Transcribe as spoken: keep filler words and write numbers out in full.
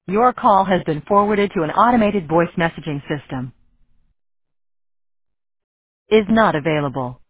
Your call has been forwarded to an automated voice messaging system. Is not available.